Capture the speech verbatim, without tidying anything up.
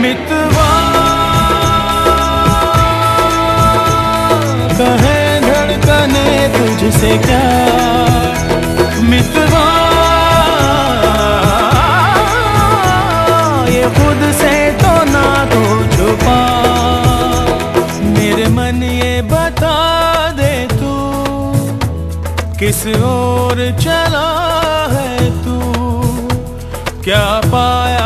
मितवा कहे धड़कने तुझसे क्या, मितवा ये खुद से तो ना तो छुपा। मेरे मन ये बता दे तू किस ओर चला है तू, क्या पाया